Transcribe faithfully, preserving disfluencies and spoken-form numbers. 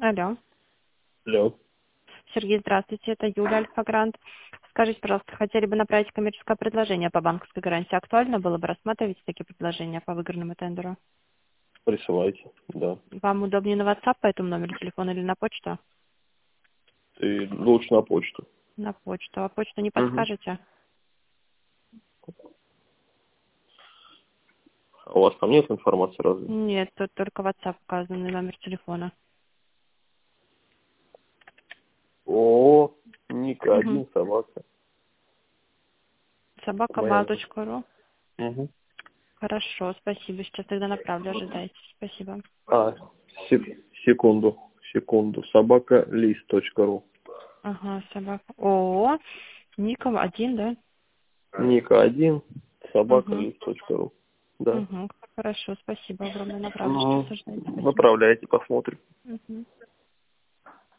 Алло. Алло. Сергей, здравствуйте. Это Юля, Альфа-Грант. Скажите, пожалуйста, хотели бы направить коммерческое предложение по банковской гарантии? Актуально было бы рассматривать такие предложения по выигранному тендеру? Присылайте, да. Вам удобнее на WhatsApp по этому номеру телефона или на почту? И лучше на почту. На почту. А почту не Угу. подскажете? А у вас там нет информации разве? Нет, тут только WhatsApp указанный номер телефона. О, Ника Угу. один собака. собака Моя. бал точка ру. Угу. Хорошо, спасибо. Сейчас тогда направлю, ожидайте. Спасибо. А, сек- секунду, секунду. Собака лист точка ру. Ага, собака. О, Ником один, да? Ника один, собака Угу. лист точка ру. Да. Угу. Хорошо, спасибо огромное. Направлю, Ну, сейчас ожидайте. Спасибо. направляйте, посмотрим. Угу.